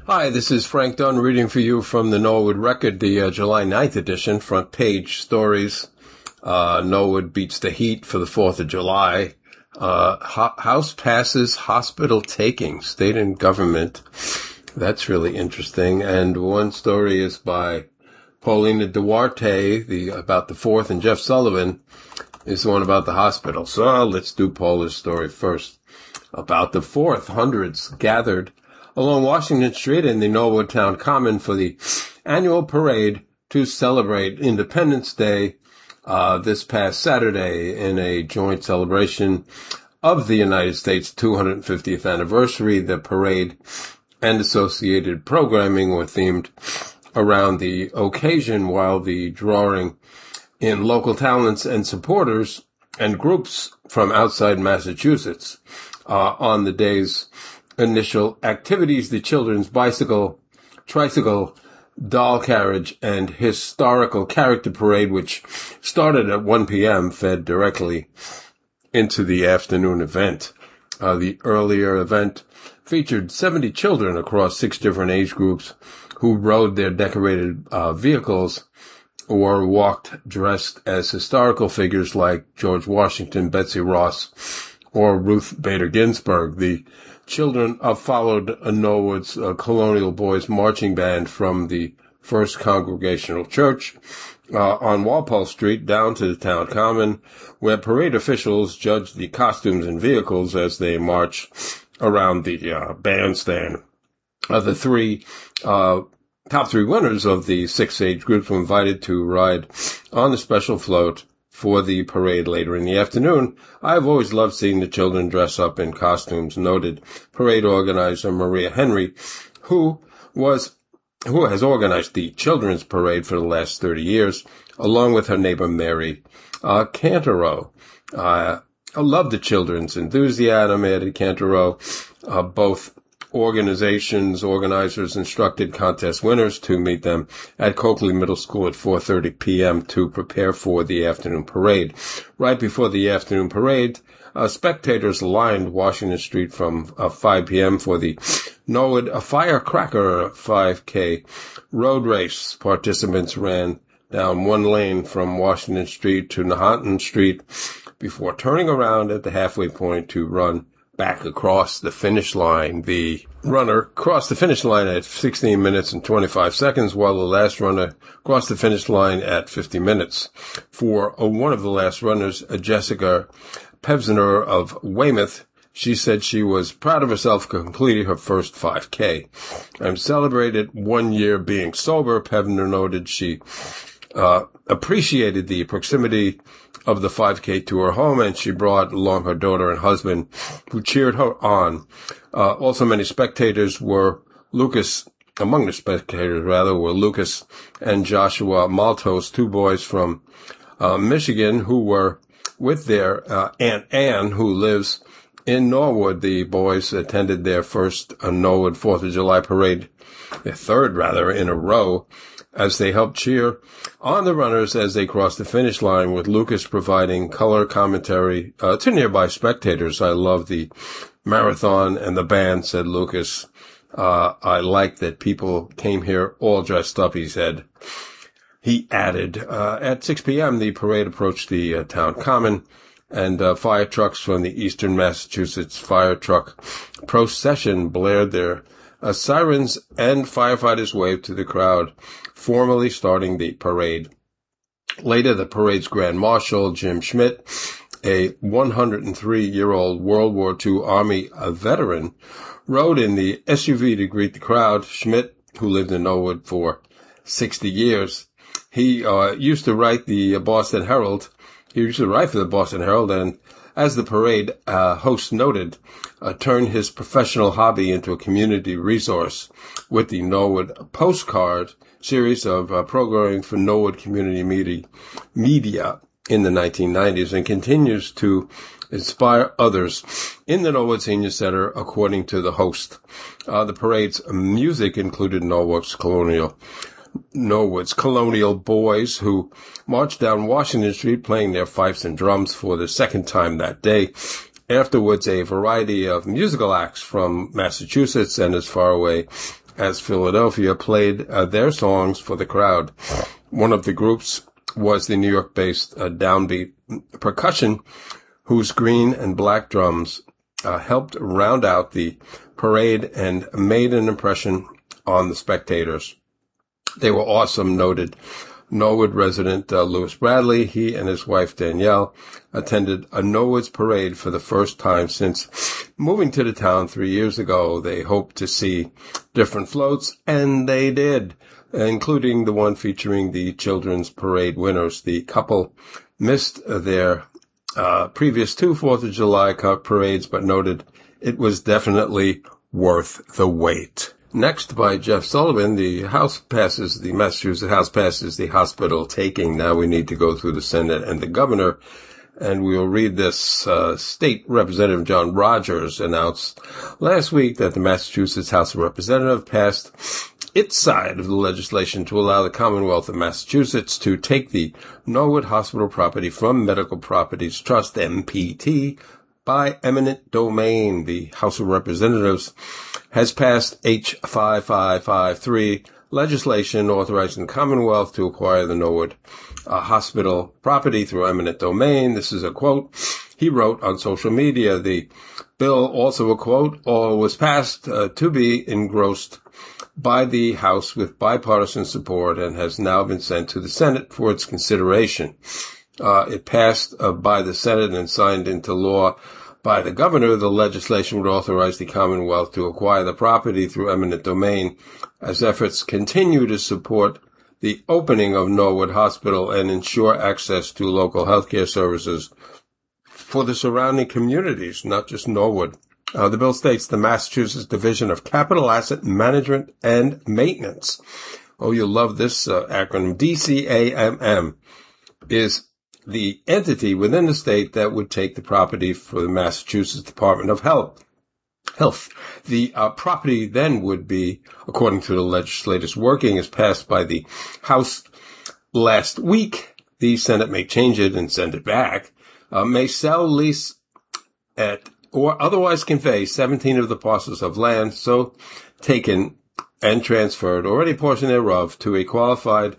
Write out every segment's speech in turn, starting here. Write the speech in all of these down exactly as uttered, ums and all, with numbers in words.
Hi, this is Frank Dunn reading for you from the Norwood Record, the uh, July ninth edition, front page stories. Uh, Norwood beats the heat for the fourth of July. Uh, ho- House passes hospital taking, state and government. That's really interesting. And one story is by Paulina Duarte, the about the fourth, and Jeff Sullivan is the one about the hospital. So let's do Paula's story first. About the fourth, hundreds gathered along Washington Street in the Norwood Town Common for the annual parade to celebrate Independence Day uh, this past Saturday in a joint celebration of the United States' two hundred fiftieth anniversary. The parade and associated programming were themed around the occasion, while the drawing in local talents and supporters and groups from outside Massachusetts uh, on the day's initial activities, the children's bicycle, tricycle, doll carriage, and historical character parade, which started at one p.m., fed directly into the afternoon event. Uh, the earlier event featured seventy children across six different age groups who rode their decorated uh, vehicles or walked dressed as historical figures like George Washington, Betsy Ross, or Ruth Bader Ginsburg. The children uh, followed uh, Norwood's uh, Colonial Boys Marching Band from the First Congregational Church uh, on Walpole Street down to the Town Common, where parade officials judged the costumes and vehicles as they marched around the uh, bandstand. Uh, the three uh, top three winners of the six age groups were invited to ride on the special float for the parade later in the afternoon. I've always loved seeing the children dress up in costumes, noted parade organizer Maria Henry, who was, who has organized the children's parade for the last thirty years, along with her neighbor Mary uh, Cantero. Uh, I love the children's enthusiasm, added Cantero. Uh, both organizations, organizers instructed contest winners to meet them at Coakley Middle School at four thirty p.m. to prepare for the afternoon parade. Right before the afternoon parade, uh, spectators lined Washington Street from uh, five p.m. for the Norwood a Firecracker five K road race. Participants ran down one lane from Washington Street to Nahatton Street before turning around at the halfway point to run back across the finish line. The runner crossed the finish line at sixteen minutes and twenty-five seconds, while the last runner crossed the finish line at fifty minutes. For uh, one of the last runners, uh, Jessica Pevsner of Weymouth, she said she was proud of herself for completing her first five K. I'm celebrated one year being sober, Pevsner noted. She uh, appreciated the proximity of the five K to her home, and she brought along her daughter and husband, who cheered her on. Uh, also, many spectators were Lucas, among the spectators, rather, were Lucas and Joshua Maltos, two boys from uh, Michigan, who were with their uh, Aunt Anne, who lives in Norwood. The boys attended their first uh, Norwood fourth of July parade, their third, rather, in a row, as they helped cheer on the runners as they crossed the finish line, with Lucas providing color commentary uh, to nearby spectators. I love the marathon and the band, said Lucas. Uh, I like that people came here all dressed up, he said. He added, uh, at six p.m., the parade approached the uh, town common, and uh, fire trucks from the Eastern Massachusetts Fire Truck Procession blared their uh, sirens, and firefighters waved to the crowd, formally starting the parade. Later, the parade's Grand Marshal, Jim Schmidt, a one hundred three-year-old World War Two Army veteran, rode in the S U V to greet the crowd. Schmidt, who lived in Norwood for sixty years, he uh, used to write the Boston Herald. He used to write for the Boston Herald, and as the parade uh, host noted, uh, turned his professional hobby into a community resource with the Norwood Postcard series of uh, programming for Norwood Community Media, media in the nineteen nineties, and continues to inspire others in the Norwood Senior Center, according to the host. Uh, the parade's music included Norwood's colonial Norwood's Colonial Boys, who marched down Washington Street playing their fifes and drums for the second time that day. Afterwards, a variety of musical acts from Massachusetts and as far away as Philadelphia played uh, their songs for the crowd. One of the groups was the New York-based uh, Downbeat Percussion, whose green and black drums uh, helped round out the parade and made an impression on the spectators. They were awesome, noted Norwood resident uh, Lewis Bradley. He and his wife Danielle attended a Norwood's parade for the first time since moving to the town three years ago. They hoped to see different floats, and they did, including the one featuring the children's parade winners. The couple missed their uh, previous two Fourth of July parades, but noted it was definitely worth the wait. Next, by Jeff Sullivan, the House passes, the Massachusetts House passes the hospital taking. Now we need to go through the Senate and the governor, and we'll read this. Uh, State Representative John Rogers announced last week that the Massachusetts House of Representatives passed its side of the legislation to allow the Commonwealth of Massachusetts to take the Norwood Hospital property from Medical Properties Trust, M P T, by eminent domain. The House of Representatives has passed H five five five three, legislation authorizing the Commonwealth to acquire the Norwood uh, Hospital property through eminent domain. This is a quote he wrote on social media. The bill, also a quote, or was passed uh, to be engrossed by the House with bipartisan support and has now been sent to the Senate for its consideration. Uh, it passed uh, by the Senate and signed into law by the governor. The legislation would authorize the Commonwealth to acquire the property through eminent domain as efforts continue to support the opening of Norwood Hospital and ensure access to local healthcare services for the surrounding communities, not just Norwood. Uh, the bill states the Massachusetts Division of Capital Asset Management and Maintenance, oh, you'll love this uh, acronym, D C A M M, is the entity within the state that would take the property for the Massachusetts Department of Health. Health. The uh, property then would be, according to the legislators working, as passed by the House last week. The Senate may change it and send it back. Uh, may sell, lease, at or otherwise convey seventeen of the parcels of land so taken and transferred, or any portion thereof, to a qualified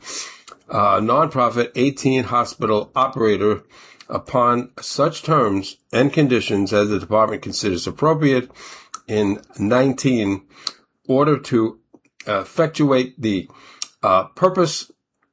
Uh, nonprofit eighteen hospital operator upon such terms and conditions as the department considers appropriate. In nineteen, order to uh, effectuate the uh, purpose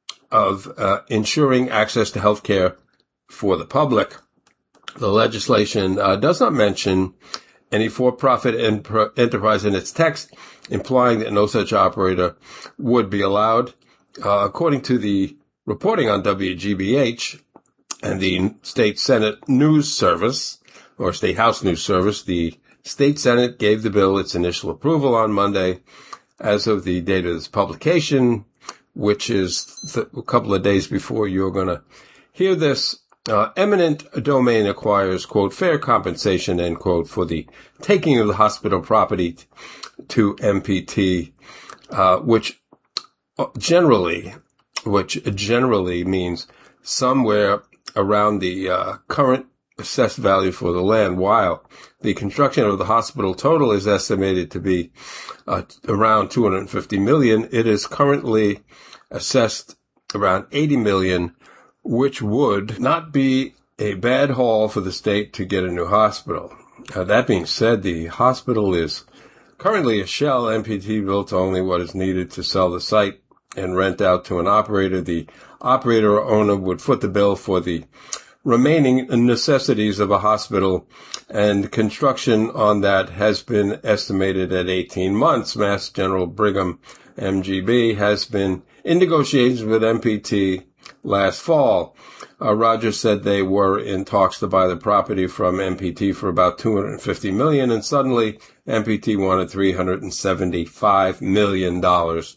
of uh, ensuring access to health care for the public. The legislation uh, does not mention any for-profit en- enterprise in its text, implying that no such operator would be allowed. Uh, according to the reporting on W G B H and the State Senate News Service, or State House News Service, the State Senate gave the bill its initial approval on Monday. As of the date of this publication, which is th- a couple of days before you're going to hear this, uh, eminent domain acquires, quote, fair compensation, end quote, for the taking of the hospital property t- to M P T, uh, which generally, which generally means somewhere around the uh, current assessed value for the land, while the construction of the hospital total is estimated to be uh, around two hundred fifty million dollars. It is currently assessed around eighty million dollars, which would not be a bad haul for the state to get a new hospital. Uh, that being said, the hospital is currently a shell. M P T built only what is needed to sell the site and rent out to an operator. The operator or owner would foot the bill for the remaining necessities of a hospital, and construction on that has been estimated at eighteen months. Mass General Brigham, M G B, has been in negotiations with M P T last fall. Uh, Rogers said they were in talks to buy the property from M P T for about two hundred fifty million dollars, and suddenly M P T wanted three hundred seventy-five million dollars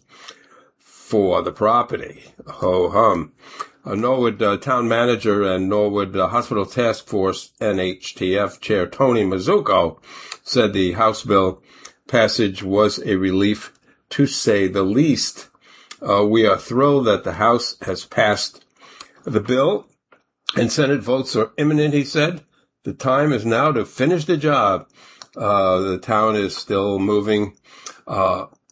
for the property. Ho hum. Uh, Norwood uh, Town Manager and Norwood uh, Hospital Task Force N H T F Chair Tony Mazzucco said the House bill passage was a relief, to say the least. Uh, we are thrilled that the House has passed the bill and Senate votes are imminent, he said. The time is now to finish the job. Uh, the town is still moving uh,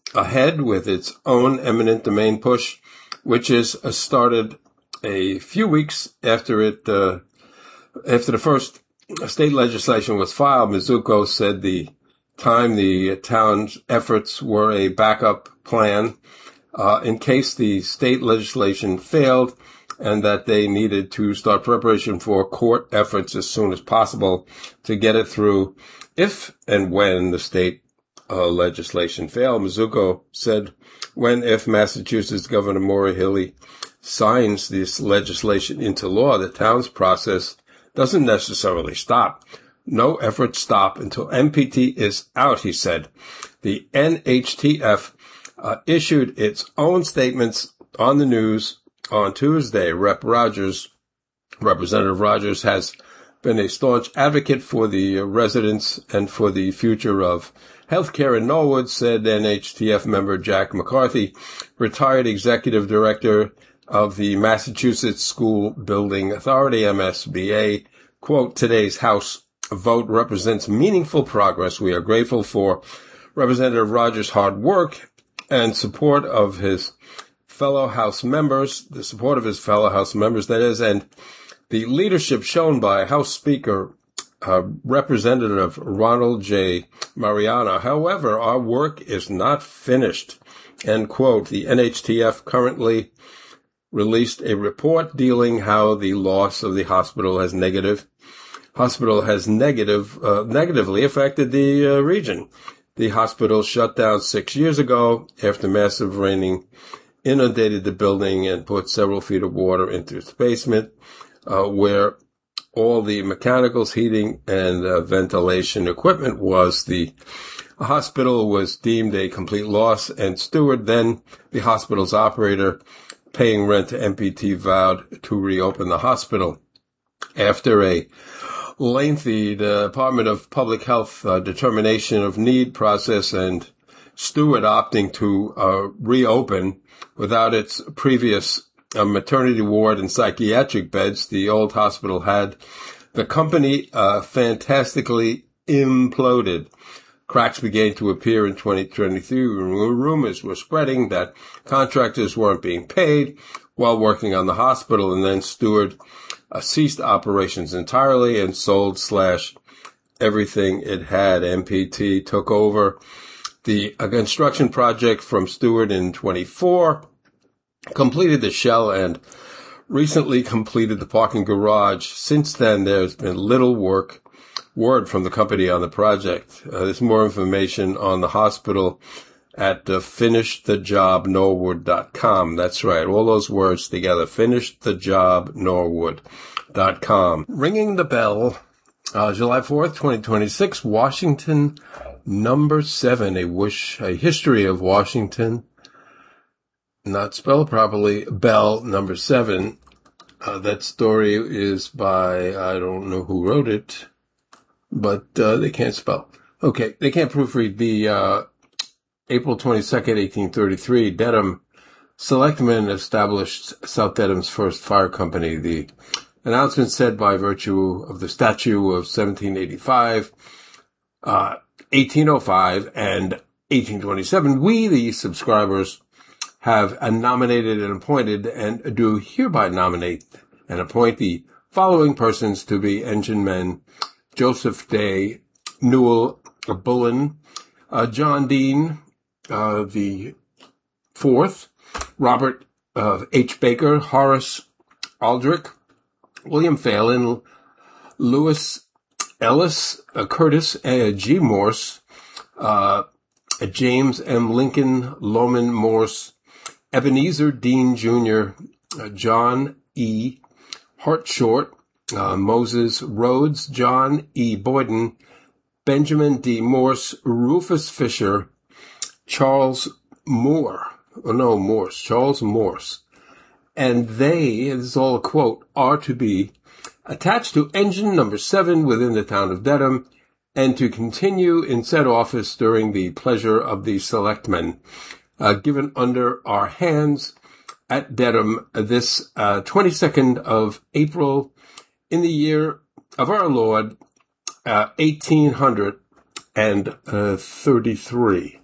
ahead with its own eminent domain push, which is uh, started a few weeks after it, uh, after the first state legislation was filed. Mizuko said the time the town's efforts were a backup plan uh, in case the state legislation failed, and that they needed to start preparation for court efforts as soon as possible to get it through if and when the state uh, legislation failed. Mizuko said, when if Massachusetts Governor Maura Healey signs this legislation into law, the town's process doesn't necessarily stop. No efforts stop until M P T is out, he said. The N H T F uh, issued its own statements on the news on Tuesday. Rep Rogers, Representative Rogers, has been a staunch advocate for the residents and for the future of healthcare in Norwood, said N H T F member Jack McCarthy, retired executive director of the Massachusetts School Building Authority, M S B A. Quote, today's House vote represents meaningful progress. We are grateful for Representative Rogers' hard work and support of his fellow House members, the support of his fellow House members, that is, and the leadership shown by House Speaker uh, Representative Ronald J. Mariano. However, our work is not finished. End quote. The N H T F currently released a report dealing how the loss of the hospital has negative hospital has negative uh, negatively affected the uh, region. The hospital shut down six years ago after massive raining inundated the building and put several feet of water into its basement, uh, where all the mechanicals, heating, and uh, ventilation equipment was. The hospital was deemed a complete loss, and Stewart, then the hospital's operator, paying rent to M P T, vowed to reopen the hospital. After a lengthy Department of Public Health uh, determination of need process and Stewart opting to uh, reopen without its previous uh, maternity ward and psychiatric beds the old hospital had, the company uh, fantastically imploded. Cracks began to appear in twenty twenty-three. Rumors were spreading that contractors weren't being paid while working on the hospital, and then Stewart uh, ceased operations entirely and sold slash everything it had. M P T took over the uh, construction project from Stewart in twenty-four, completed the shell, and recently completed the parking garage. Since then, there's been little work word from the company on the project. Uh, there's more information on the hospital at uh, finish the job norwood dot com. That's right, all those words together, finish the job norwood dot com. Ringing the bell, uh, July fourth, twenty twenty-six, Washington number seven, a wish, a history of Washington, not spelled properly, Bell number seven. Uh, that story is by, I don't know who wrote it, but uh, they can't spell. Okay, they can't proofread. The uh, April twenty-second, eighteen thirty-three, Dedham Selectmen established South Dedham's first fire company. The announcement said by virtue of the statute of seventeen eighty-five, uh, eighteen oh five, and eighteen twenty-seven, we, the subscribers, have nominated and appointed and do hereby nominate and appoint the following persons to be engine men: Joseph Day, Newell Bullen, uh, John Dean, uh, the fourth, Robert uh, H. Baker, Horace Aldrich, William Phelan, Lewis Ellis, uh, Curtis uh, G. Morse, uh, James M. Lincoln Loman Morse, Ebenezer Dean Junior, uh, John E. Hartshort, Uh, Moses Rhodes, John E. Boyden, Benjamin D. Morse, Rufus Fisher, Charles Moore, oh no, Morse, Charles Morse, and they, this is all a quote, are to be attached to engine number seven within the town of Dedham, and to continue in said office during the pleasure of the selectmen, uh, given under our hands at Dedham this uh, twenty-second of April, in the year of our Lord, uh, eighteen thirty-three.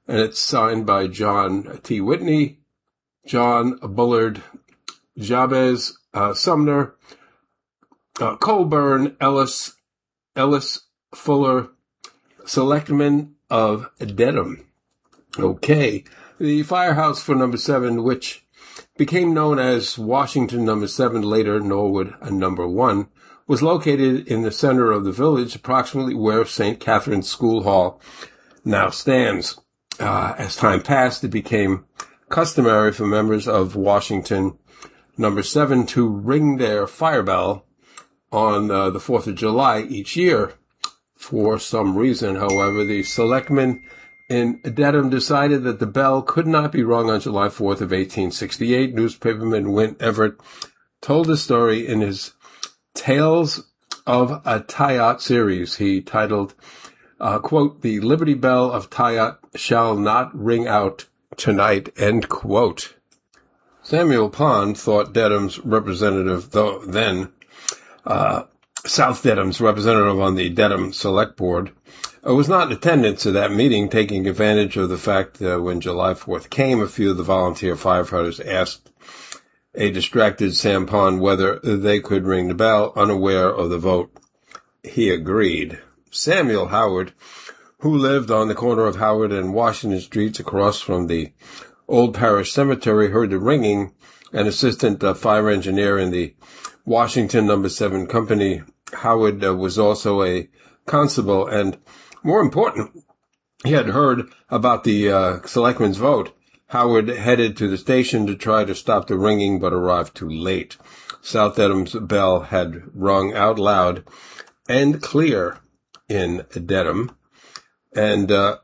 and it's signed by John T. Whitney, John Bullard, Jabez uh, Sumner, uh, Colburn, Ellis, Ellis Fuller, selectmen of Dedham. Okay. The firehouse for number seven, which became known as Washington number seven, later Norwood number one, was located in the center of the village, approximately where Saint Catherine's School Hall now stands. Uh, as time passed, it became customary for members of Washington number seven to ring their fire bell on uh, the fourth of July each year. For some reason, however, the selectmen in Dedham decided that the bell could not be rung on July fourth of eighteen sixty-eight. Newspaperman Wint Everett told the story in his Tales of a Tayot series. He titled, uh, quote, "The Liberty Bell of Tayot shall not ring out tonight," end quote. Samuel Pond thought Dedham's representative, though then, uh, South Dedham's representative on the Dedham Select Board, uh, was not in attendance at that meeting, taking advantage of the fact that when July fourth came, a few of the volunteer firefighters asked a distracted Sam Pond whether they could ring the bell, unaware of the vote. He agreed. Samuel Howard, who lived on the corner of Howard and Washington Streets across from the Old Parish Cemetery, heard the ringing. An assistant uh, fire engineer in the Washington number seven company, Howard uh, was also a constable, and more important, he had heard about the uh, selectmen's vote. Howard headed to the station to try to stop the ringing, but arrived too late. South Dedham's bell had rung out loud and clear in Dedham, and uh,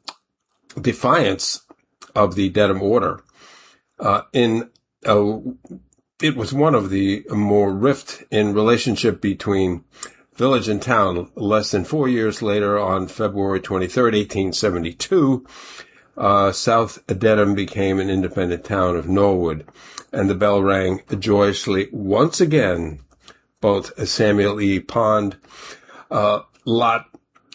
defiance of the Dedham order. Uh, in uh, it was one of the more rift in relationship between village and town. Less than four years later, on February twenty-third, eighteen seventy-two, Uh, South Dedham became an independent town of Norwood, and the bell rang joyously once again. Both Samuel E. Pond, uh, Lot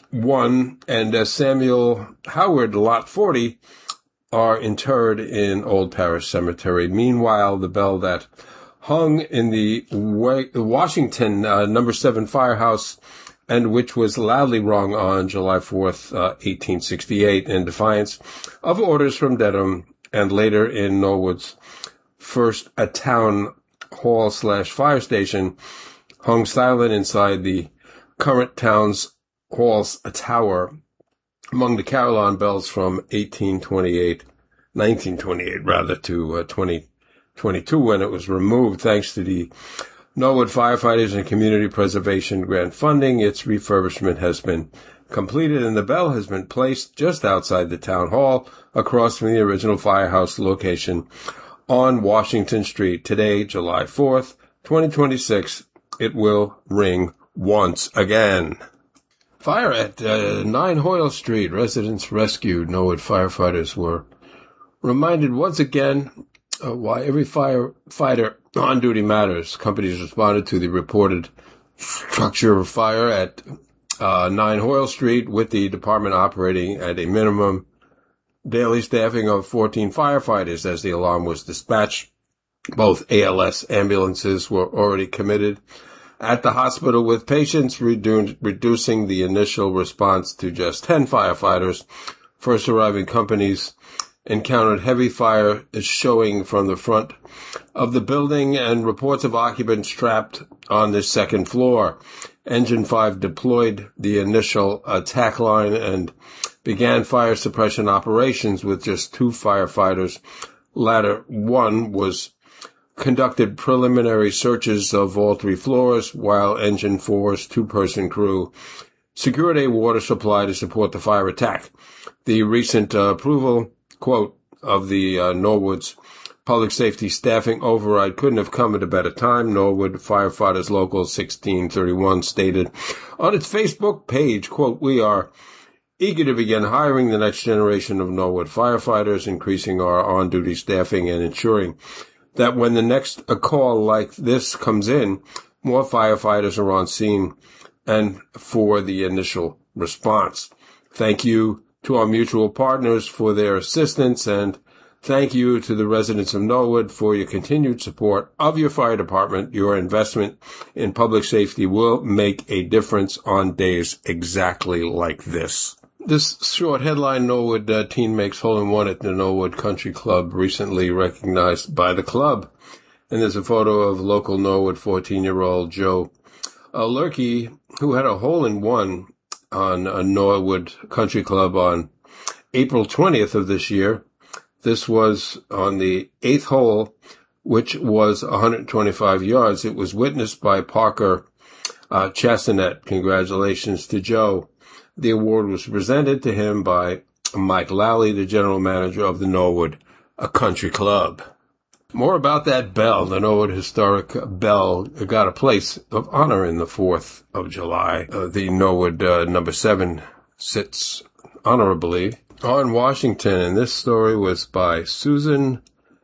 one, and uh, Samuel Howard, Lot forty, are interred in Old Parish Cemetery. Meanwhile, the bell that hung in the Washington uh, number seven firehouse, and which was loudly rung on July fourth, uh, eighteen sixty-eight, in defiance of orders from Dedham, and later in Norwood's first a town hall slash fire station, hung silent inside the current town's hall's tower, among the Carillon bells from eighteen twenty-eight, nineteen twenty-eight rather, to uh, twenty twenty-two, when it was removed thanks to the Norwood Firefighters and Community Preservation Grant funding. Its refurbishment has been completed, and the bell has been placed just outside the town hall, across from the original firehouse location on Washington Street. Today, July fourth, twenty twenty-six, it will ring once again. Fire at uh, nine Hoyle Street. Residents rescued. Norwood firefighters were reminded once again uh, why every firefighter on duty matters. Companies responded to the reported structure of fire at uh, nine Hoyle Street, with the department operating at a minimum daily staffing of fourteen firefighters. As the alarm was dispatched, both A L S ambulances were already committed at the hospital with patients, redu- reducing the initial response to just ten firefighters. First arriving companies encountered heavy fire showing from the front of the building and reports of occupants trapped on the second floor. Engine five deployed the initial attack line and began fire suppression operations with just two firefighters. Ladder one was conducted preliminary searches of all three floors, while Engine four's two-person crew secured a water supply to support the fire attack. The recent uh, approval, quote, of the uh, Norwood's public safety staffing override couldn't have come at a better time, Norwood Firefighters Local sixteen thirty-one stated on its Facebook page, quote, "We are eager to begin hiring the next generation of Norwood firefighters, increasing our on-duty staffing and ensuring that when the next a call like this comes in, more firefighters are on scene and for the initial response. Thank you to our mutual partners for their assistance, and thank you to the residents of Norwood for your continued support of your fire department. Your investment in public safety will make a difference on days exactly like this. This short headline, Norwood uh, teen makes hole-in-one at the Norwood Country Club, recently recognized by the club. And there's a photo of local Norwood fourteen-year-old Joe uh, Lurkey, who had a hole-in-one on a Norwood Country Club on April twentieth of this year. This was on the eighth hole, which was one hundred twenty-five yards. It was witnessed by Parker uh, Chastanet. Congratulations to Joe. The award was presented to him by Mike Lally, the general manager of the Norwood Country Club. More about that bell. The Norwood Historic Bell got a place of honor in the fourth of July. Uh, the Norwood uh, number seven sits honorably on Washington, and this story was by Susan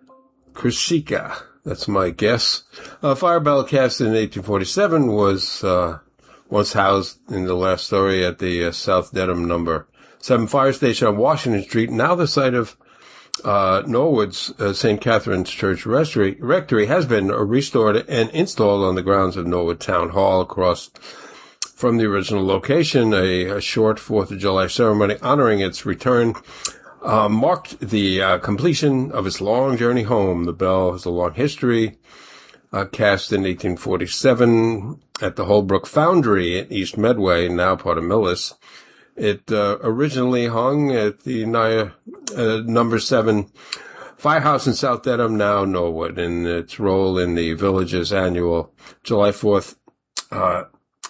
Krishika. That's my guess. A fire bell cast in eighteen forty-seven was uh, once housed in the last story at the uh, South Dedham number seven fire station on Washington Street, now the site of Uh, Norwood's uh, Saint Catherine's Church Rectory, Rectory has been restored and installed on the grounds of Norwood Town Hall across from the original location. A, a short fourth of July ceremony honoring its return uh, marked the uh, completion of its long journey home. The bell has a long history, uh, cast in eighteen forty-seven at the Holbrook Foundry in East Medway, now part of Millis. It uh, originally hung at the uh, number seven firehouse in South Dedham, now Norwood, and its role in the village's annual July fourth uh,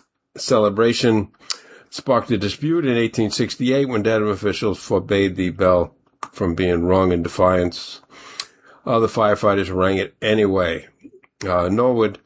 celebration sparked a dispute in eighteen sixty-eight when Dedham officials forbade the bell from being rung in defiance. Uh, the firefighters rang it anyway. Uh, Norwood,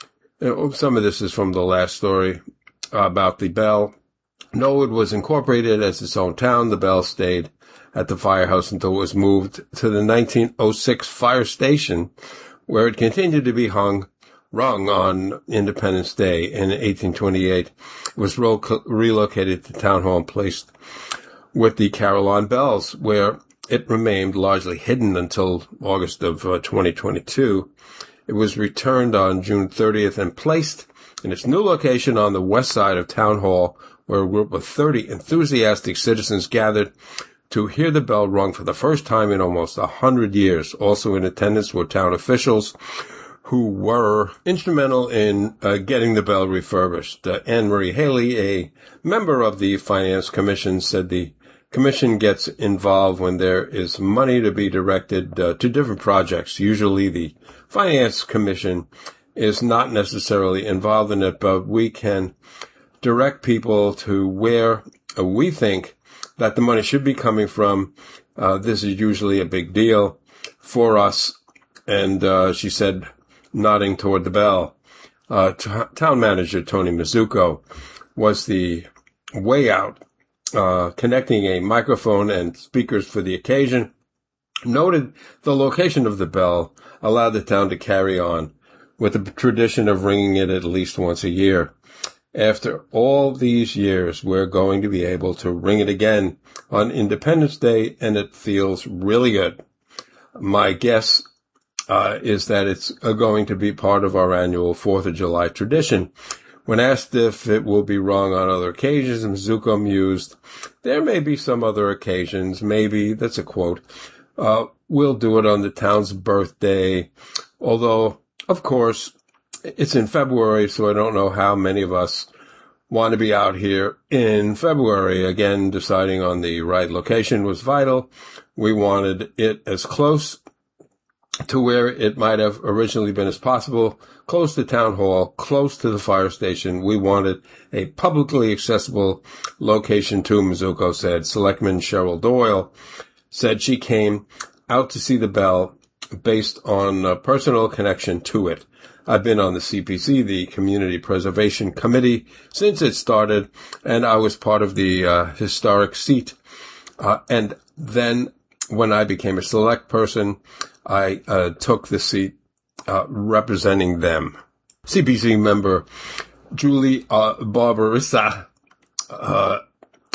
uh, some of this is from the last story uh, about the bell. Norwood was incorporated as its own town. The bell stayed at the firehouse until it was moved to the nineteen oh six fire station, where it continued to be hung, rung on Independence Day. In eighteen twenty-eight, it was ro- relocated to Town Hall and placed with the Carillon bells, where it remained largely hidden until August of uh, twenty twenty-two. It was returned on June thirtieth and placed in its new location on the west side of Town Hall, where a group of thirty enthusiastic citizens gathered to hear the bell rung for the first time in almost a hundred years. Also in attendance were town officials who were instrumental in uh, getting the bell refurbished. Uh, Anne Marie Haley, a member of the Finance Commission, said the commission gets involved when there is money to be directed uh, to different projects. Usually the Finance Commission is not necessarily involved in it, but we can direct people to where uh, we think that the money should be coming from. Uh, this is usually a big deal for us. And uh, she said, nodding toward the bell, uh, t- town manager Tony Mizuko was the way out, uh, connecting a microphone and speakers for the occasion. Noted the location of the bell allowed the town to carry on with the tradition of ringing it at least once a year. After all these years, we're going to be able to ring it again on Independence Day, and it feels really good. My guess uh, is that it's uh, going to be part of our annual fourth of July tradition. When asked if it will be rung on other occasions, Mizuko mused, there may be some other occasions, maybe, that's a quote, uh, we'll do it on the town's birthday, although, of course, it's in February, so I don't know how many of us want to be out here in February. Again, deciding on the right location was vital. We wanted it as close to where it might have originally been as possible, close to Town Hall, close to the fire station. We wanted a publicly accessible location too, Mizuko said. Selectman Cheryl Doyle said she came out to see the bell based on a personal connection to it. I've been on the C P C, the Community Preservation Committee, since it started, and I was part of the uh, historic seat. Uh, and then when I became a select person, I uh, took the seat uh, representing them. C P C member Julie uh, Barbarissa uh,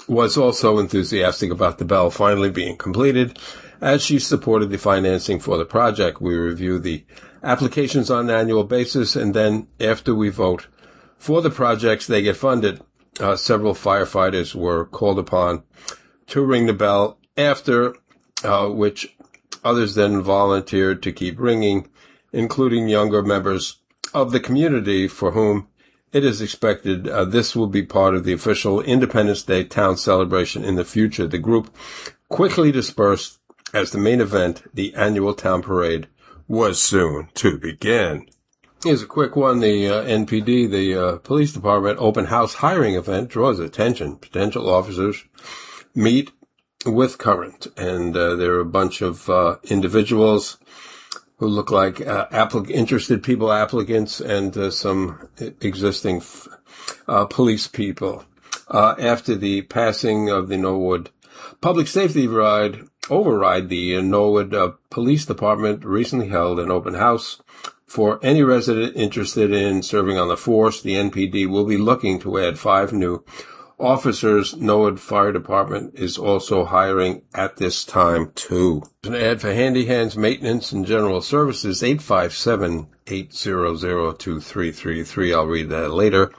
was also enthusiastic about the bell finally being completed, as she supported the financing for the project. We review the applications on an annual basis, and then after we vote for the projects, they get funded. Uh, several firefighters were called upon to ring the bell, after uh, which others then volunteered to keep ringing, including younger members of the community for whom it is expected uh, this will be part of the official Independence Day town celebration in the future. The group quickly dispersed as the main event, the annual town parade, was soon to begin. Here's a quick one. The uh, N P D, the uh, police department open house hiring event, draws attention. Potential officers meet with current, and uh, there are a bunch of uh, individuals who look like uh, applic- interested people, applicants, and uh, some existing f- uh, police people. Uh, after the passing of the Norwood Public Safety Ride, Override, the uh, Norwood uh, Police Department recently held an open house for any resident interested in serving on the force. The N P D will be looking to add five new officers. Norwood Fire Department is also hiring at this time, too. An ad for Handy Hands Maintenance and General Services, eight five seven, eight zero zero, two three three three. I'll read that later.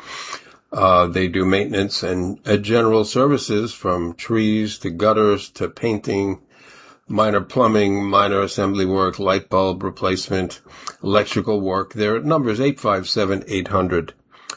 Uh, they do maintenance and uh, general services, from trees to gutters to painting, minor plumbing, minor assembly work, light bulb replacement, electrical work. Their number is eight five seven, eight hundred,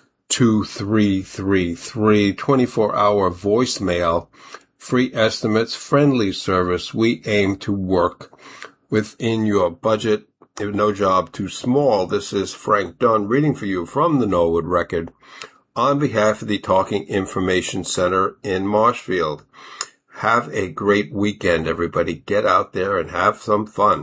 two three three three. twenty-four hour voicemail, free estimates, friendly service. We aim to work within your budget. If no job too small. This is Frank Dunn reading for you from the Norwood Record on behalf of the Talking Information Center in Marshfield. Have a great weekend, everybody. Get out there and have some fun.